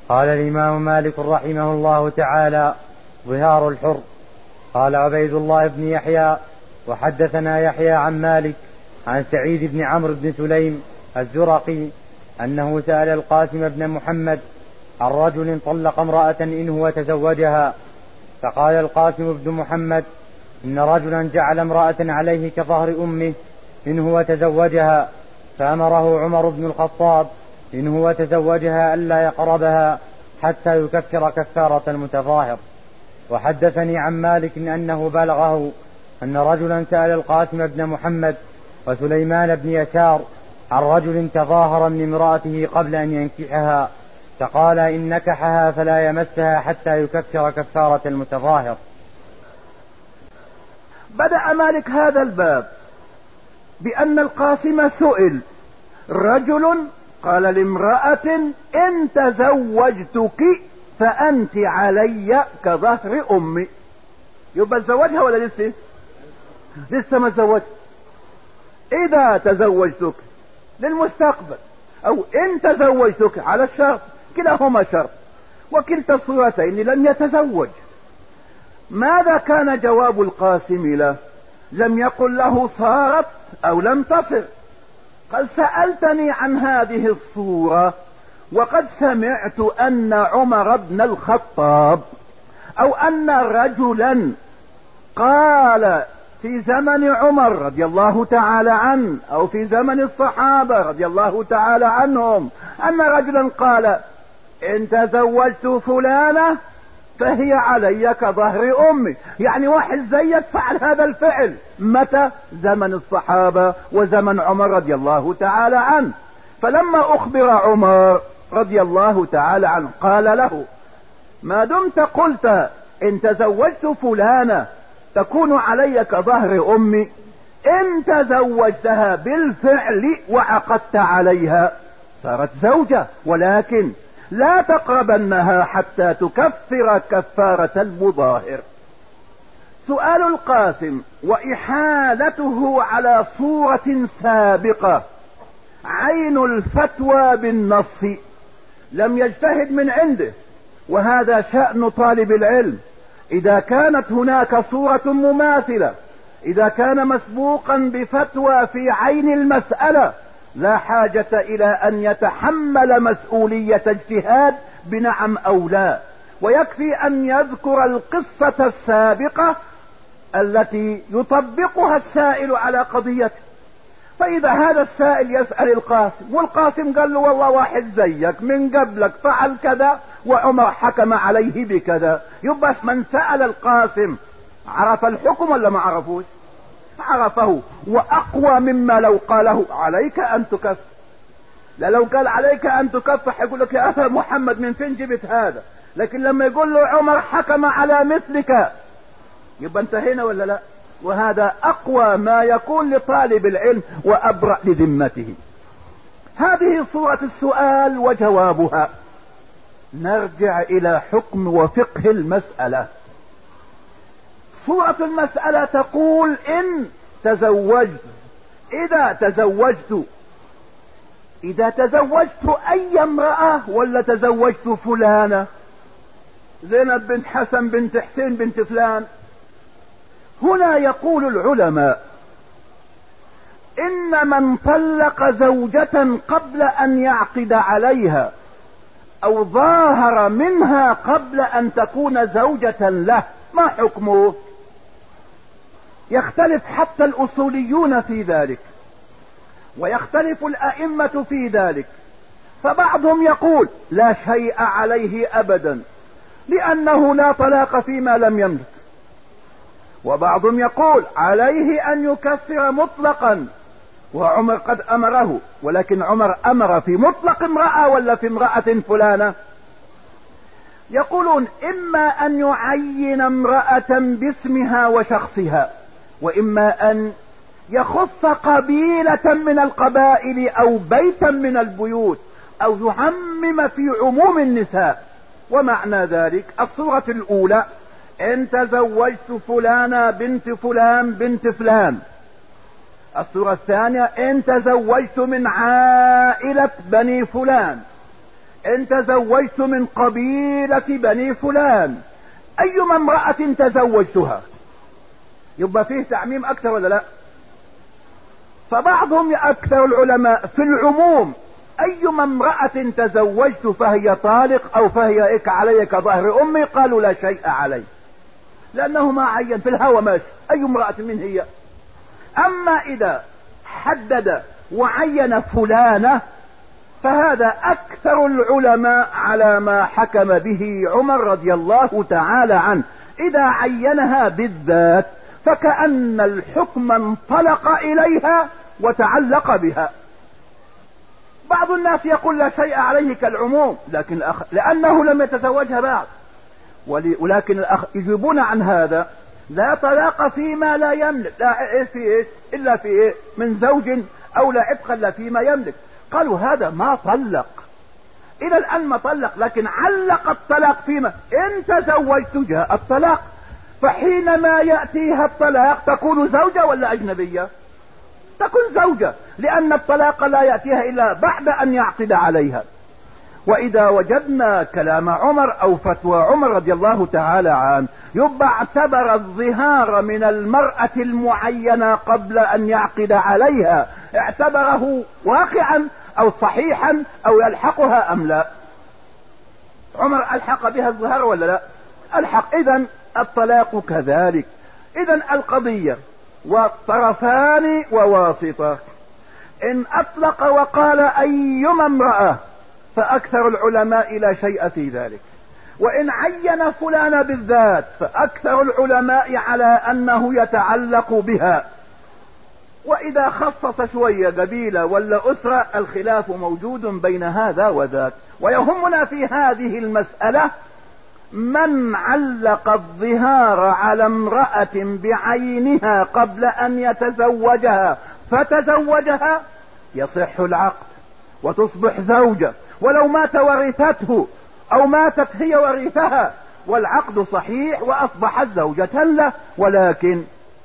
قال الإمام مالك رحمه الله تعالى: ظهار الحر. قال عبيد الله بن يحيى: وحدثنا يحيى عن مالك عن سعيد بن عمرو بن سليم الزرقي أنه سأل القاسم بن محمد عن رجل طلق امرأة إن هو تزوجها، فقال القاسم بن محمد: إن رجلا جعل امرأة عليه كظهر أمه إن هو تزوجها، فأمره عمر بن الخطاب إن هو تزوجها ألا يقربها حتى يكفر كفارة المتظاهر. وحدثني عن مالك أنه بلغه أن رجلا سأل القاسم بن محمد وسليمان بن يسار عن رجل تظاهر من امرأته قبل أن ينكحها، فقال: إن نكحها فلا يمسها حتى يكفر كفارة المتظاهر. بدأ مالك هذا الباب بأن القاسم سئل: رجل قال لامرأة: إن تزوجتك فأنت علي كظهر أمي. يبقى تزوجها ولا لسه ما تزوجها؟ إذا تزوجتك للمستقبل أو إن تزوجتك على الشرط، كلاهما شرط، وكلتا الصورتين لن يتزوج. ماذا كان جواب القاسم له؟ لم يقل له صارت أو لم تصر، قال: سألتني عن هذه الصورة وقد سمعت أن عمر بن الخطاب أو أن رجلا قال في زمن عمر رضي الله تعالى عنه أو في زمن الصحابة رضي الله تعالى عنهم أن رجلا قال: إن تزوجت فلانة فهي علي كظهر أمي. يعني واحد زيك فعل هذا الفعل. متى؟ زمن الصحابة وزمن عمر رضي الله تعالى عنه. فلما أخبر عمر رضي الله تعالى عنه قال له: ما دمت قلت إن تزوجت فلانة تكون علي كظهر أمي، إن تزوجتها بالفعل وعقدت عليها صارت زوجة، ولكن لا تقربنها حتى تكفر كفارة المظاهر. سؤال القاسم وإحالته على صورة سابقة عين الفتوى بالنص، لم يجتهد من عنده، وهذا شأن طالب العلم. إذا كانت هناك صورة مماثلة، إذا كان مسبوقا بفتوى في عين المسألة، لا حاجة إلى أن يتحمل مسؤولية اجتهاد بنعم أو لا، ويكفي أن يذكر القصة السابقة التي يطبقها السائل على قضيته. فإذا هذا السائل يسأل القاسم والقاسم قال له: والله واحد زيك من قبلك فعل كذا وعمر حكم عليه بكذا، يبقى من سأل القاسم عرف الحكم ولا ما عرفوش؟ عرفه، وأقوى مما لو قاله عليك أن تكفر. لا، لو قال عليك أن تكفر يقول لك: يا أخي محمد من فين جبت هذا؟ لكن لما يقول له عمر حكم على مثلك يبقى انتهينا ولا لا؟ وهذا أقوى ما يكون لطالب العلم وأبرأ لذمته. هذه صورة السؤال وجوابها. نرجع إلى حكم وفقه المسألة. صورة المسألة تقول: إن تزوجت، إذا تزوجت أي امرأة ولا تزوجت فلانة؟ زينب بنت حسن بنت حسين بنت فلان. هنا يقول العلماء: إن من طلق زوجة قبل أن يعقد عليها أو ظاهر منها قبل أن تكون زوجة له، ما حكمه؟ يختلف حتى الأصوليون في ذلك، ويختلف الأئمة في ذلك. فبعضهم يقول: لا شيء عليه أبدا لأنه لا طلاق فيما لم يملك، وبعضهم يقول: عليه أن يكفر مطلقا، وعمر قد أمره، ولكن عمر أمر في مطلق امرأة ولا في امرأة فلانة؟ يقولون: إما أن يعين امرأة باسمها وشخصها، وإما أن يخص قبيلة من القبائل أو بيتا من البيوت، أو يعمم في عموم النساء. ومعنى ذلك: الصورة الأولى: إن تزوجت فلانة بنت فلان بنت فلان. الصورة الثانية: إن تزوجت من عائلة بني فلان. ان تزوجت من قبيلة بني فلان ايما امرأة تزوجتها، يبقى فيه تعميم اكثر ولا لا؟ فبعضهم اكثر العلماء في العموم ايما امرأة تزوجت فهي طالق او فهي اك علي كظهر امي، قالوا لا شيء عليه، لانه ما عين في الهوى ماشي اي امرأة من هي. اما اذا حدد وعين فلانة فهذا اكثر العلماء على ما حكم به عمر رضي الله تعالى عنه، اذا عينها بالذات فكأن الحكم انطلق اليها وتعلق بها. بعض الناس يقول لا شيء عليه كالعموم، لكن لانه لم يتزوجها بعد، ولكن يجيبون عن هذا لا طلاق فيما لا يملك، لا في إيه الا في إيه من زوج او لا عتق الا فيما يملك. قالوا هذا ما طلق، الى الان ما طلق، لكن علق الطلاق فيما ان تزوجت جاء الطلاق، فحينما يأتيها الطلاق تكون زوجة ولا اجنبية؟ تكون زوجة، لان الطلاق لا يأتيها الا بعد ان يعقد عليها. واذا وجدنا كلام عمر او فتوى عمر رضي الله تعالى عنه يبقى اعتبر الظهار من المرأة المعينة قبل ان يعقد عليها، اعتبره واقعا او صحيحا او يلحقها ام لا؟ عمر الحق بها الظهار ولا لا؟ الحق. اذا الطلاق كذلك. اذا القضية والطرفان وواسطة. ان اطلق وقال ايما امرأة فاكثر العلماء لا شيء في ذلك، وان عين فلان بالذات فاكثر العلماء على انه يتعلق بها. واذا خصص شوية قبيلة ولا اسرة الخلاف موجود بين هذا وذاك. ويهمنا في هذه المسألة من علق الظهار على امرأة بعينها قبل ان يتزوجها فتزوجها يصح العقد وتصبح زوجة، ولو مات ورثته او ماتت هي ورثها والعقد صحيح واصبحت زوجة له، ولكن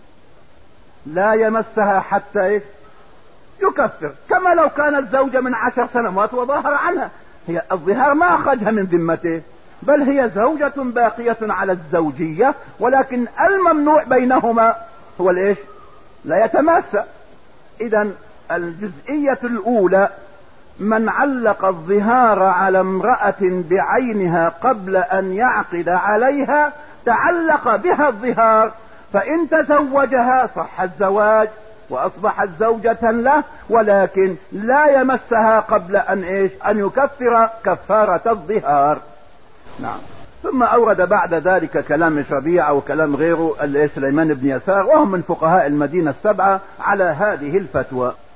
لا يمسها حتى يكفر، كما لو كانت زوجة من 10 سنوات وظاهر عنها، هي الظهار ما اخرجها من ذمته، بل هي زوجة باقية على الزوجية، ولكن الممنوع بينهما هو الايش؟ لا يتماسى. اذا الجزئية الاولى من علق الظهار على امرأة بعينها قبل ان يعقد عليها تعلق بها الظهار، فان تزوجها صح الزواج واصبحت زوجة له، ولكن لا يمسها قبل ان ايش؟ ان يكفر كفارة الظهار. نعم. ثم اورد بعد ذلك كلام ربيعة وكلام غيره سليمان بن يسار، وهم من فقهاء المدينة 7 على هذه الفتوى.